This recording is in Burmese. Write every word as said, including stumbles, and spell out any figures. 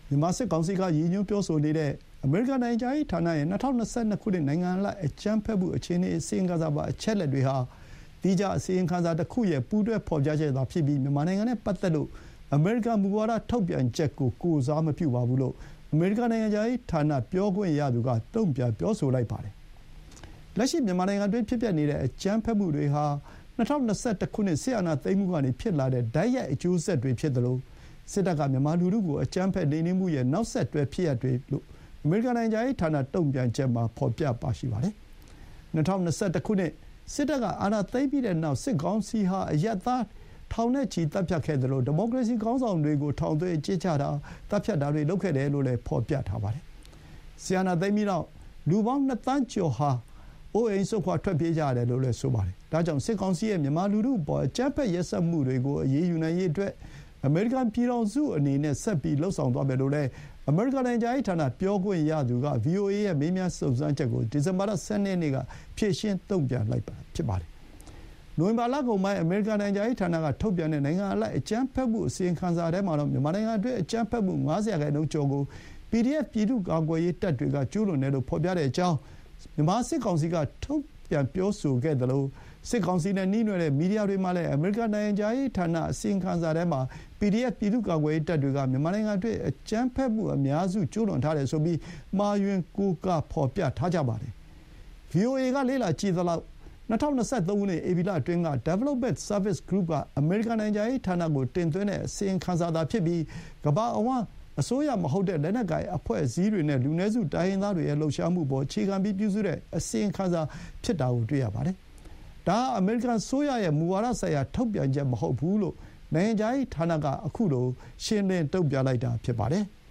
မြန်မာစစ်ကောင်စီကရည်ညွှန်းပြောဆိုနေတဲ့အမေရိကန်နိုင်ငံခြားရေးဌာနရဲ့၂၀၂၂ ခုနှစ်နိုင်ငံအလိုက်အကြမ်းဖက်မှုအခြေအနေအစီရင်ခံစာပါအချက်အလက်တွေဟာသီးခြားအစီရင်ခံစာတစ်ခုရဲ့ပူးတွဲဖော်ပြချက်သာဖြစ်ပြီးမြန်မာနိုင်ငံနဲ့ပတ်သက်လို့အမေရိကန်မူဝါဒထုတ်ပြန်ချက်ကိုကိုယ်စားမပြုပါဘူးလို့အမေရိကန်နိုင်ငံခြားရေးဌာနပြောခွင့်ရသူကတုံ့ပြန်ပြောဆိုလိုက်ပါတယ်။လက်ရှိမြန်မာနိုင်ငံတွင်းဖြစ်ပျက်နေတဲ့အကြမ်းဖက်မှုတွေဟာ၂၀၂၁ ခုနှစ်စစ်အာဏာသိမ်းမှုကနေဖြစ်လာတဲ့တိုက်ရိုက်အကျိုးဆက်တွေဖြစ်သလိုစစ်တပ်ကမြန်မာလူထုကိုအကြမ်းဖက်နှိမ်နင်းမှုရဲ့နောက်ဆက်တွဲဖြစ်ရပ်တွေလို့အမေရိကန်နိုင်ငံခြားရေးဌာနတုံ့ပြန်ချက်မှာဖော်ပြပါရှိပါတယ်။၂၀၂၁ ခုနှစ်စစ်တပ်ကအာဏာသိမ်းပြီးတဲ့နောက်စစ်ကောင်စီဟာအရပ်သားထောင်နဲ့ချီတပ်ဖြတ်ခဲ့သလိုဒီမိုကရေစီခေါင်းဆောင်တွေကိုထောင်သွင်းအကျဉ်းချတာတပ်ဖြတ်တာတွေလုပ်ခဲ့တယ်လို့လည်းဖော်ပြထားပါတယ်။ဆီယနာသိမ်းပြီးနောက်လူပေါင်းနှစ်သန်းကျော်ဟာအိုးအိမ်ဆုတ်ခွာထွက်ပြေးကြရတယ်လို့လည်းဆိုပါတယ်။ဒါကြောင့်စစ်ကောင်စီရဲ့မြန်မာလူထုအပေါ်အကြမ်းဖက်ရက်စက်မှုတွေကိုအရေးယူနိုင်ရေးအတွက်အမေရိကန်ပြည်ထောင်စုအနေနဲ့ဆက်ပြီးလှုပ်ဆောင်သွားမယ်လို့လည်းအမေရိကန်နိုင်ငံခြားရေးဌာနပြောခွင့်ရသူက ဗွီအိုအေ ရဲ့မေးမြန်းစုံစမ်းချက်ကိုဒီဇင်ဘာလ ၁၂ ရက်နေ့ကဖြေရှင်းတုံ့ပြန်လိုက်တာဖြစ်ပါတယ်။နိုဝင်ဘာလကုန်ပိုင်းအမေရိကန်နိုင်ငံခြားရေးဌာနကထုတ်ပြန်တဲ့နိုင်ငံအလိုက်အကြမ်းဖက်မှုအစီရင်ခံစာထဲမှာတော့မြန်မာနိုင်ငံအတွင်းအကြမ်းဖက်မှု၅၀ ရာခိုင်နှုန်းကျော်ကို ပီဒီအက်ဖ် ပြည်သူ့ကာကွယ်ရေးတပ်တွေကကျူးလွန်တယ်လို့ဖော်ပြတဲ့အကြောင်းမြန်မာစစ်ကောင်စီကထုတ်ပြန်ပြောဆိုခဲ့သလိုစစ်ကောင်စီနဲ့နှီးနွယ်တဲ့မီဒီယာတွေမှလည်းအမေရိကန်နိုင်ငံခြားရေးဌာနအစီရင်ခံစာထဲမှာ ပီဒီအက်ဖ် ပြည်သူ့ကာကွယ်ရေးတပ်တွေကမြန်မာနိုင်ငံအတွင်းအကြမ်းဖက်မှုအများစုကျူးလွန်ထားတယ်ဆိုပြီးမှားယွင်းကိုးကားဖော်ပြထားကြပါတယ်။ ဗွီအိုအေကလေ့လာကြည့်သလောက်၂၀၂၃ ခုနှစ်ဧပြီလအတွင်းက Development Service Group ကအမေရိကန်နိုင်ငံခြားရေးဌာနကိုတင်သွင်းတဲ့အစီရင်ခံစာသာဖြစ်ပြီးကမ္ဘာအဝန်းအစိုးရမဟုတ်တဲ့လက်နက်ကိုင်အဖွဲ့အစည်းတွေနဲ့လူနည်းစုတိုင်းရင်းသားတွေရဲ့လှုပ်ရှားမှုပေါ်အခြေခံပြီးပြုစုတဲ့အစီရင်ခံစာဖြစ်တာကိုတွေ့ရပါတယ်။ဒါဟာအမေရိကန်အစိုးရရဲ့မူဝါဒဆိုင်ရာထုတ်ပြန်ချက်မဟုတ်ဘူးလို့နိုင်ငံခြားရေးဌာနကအခုလိုရှင်းလင်းတုံ့ပြန်လိုက်တာဖြစ်ပါတယ်။